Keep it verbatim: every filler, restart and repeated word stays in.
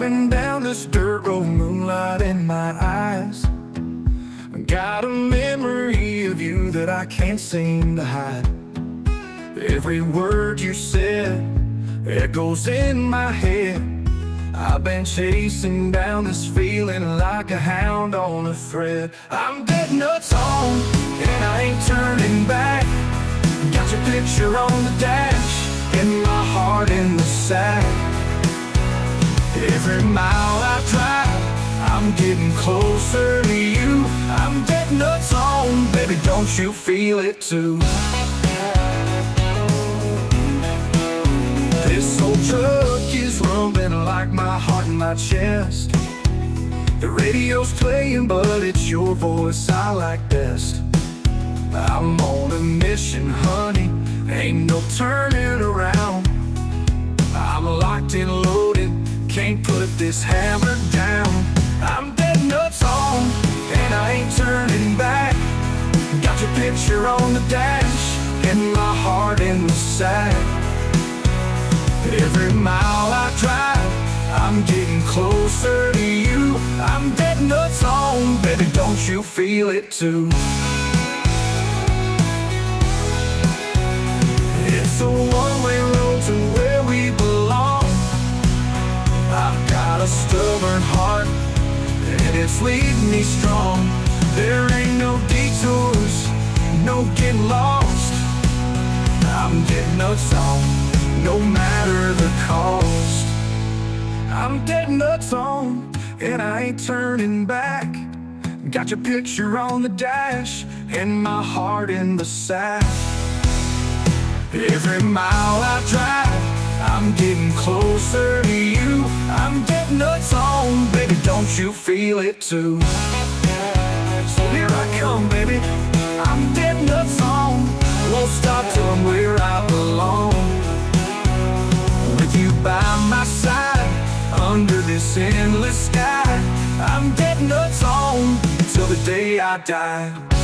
Driving down this dirt road, moonlight in my eyes. Got a memory of you that I can't seem to hide. Every word you said echoes in my head. I've been chasing down this feeling like a hound on a thread. I'm dead nuts on, and I ain't turning back. Got your picture on the dash, and my heart in the sack. Every mile I drive, I'm getting closer to you. I'm dead nuts on, baby, don't you feel it too? This old truck is rumbling like my heart in my chest. The radio's playing, but it's your voice I like best. I'm on a mission, honey, ain't no turning around. I'm locked and loaded, can't put this hammer down. I'm dead nuts on, and I ain't turning back. Got your picture on the dash, and my heart in the sack. Every mile I drive, I'm getting closer to you. I'm dead nuts on, baby, don't you feel it too? It's a one-way road to where we belong. I've got a stubborn heart, and it's leading me strong. There ain't no detours, no getting lost. I'm dead nuts on, no matter the cost. I'm dead nuts on, and I ain't turning back. Got your picture on the dash, and my heart in the sack. Every mile I drive, I'm getting closer to you. I'm dead nuts on, baby, don't you feel it too? So here I come, baby, I'm dead nuts on. Won't stop till I'm where I belong. With you by my side, under this endless sky, I'm dead nuts on till the day I die.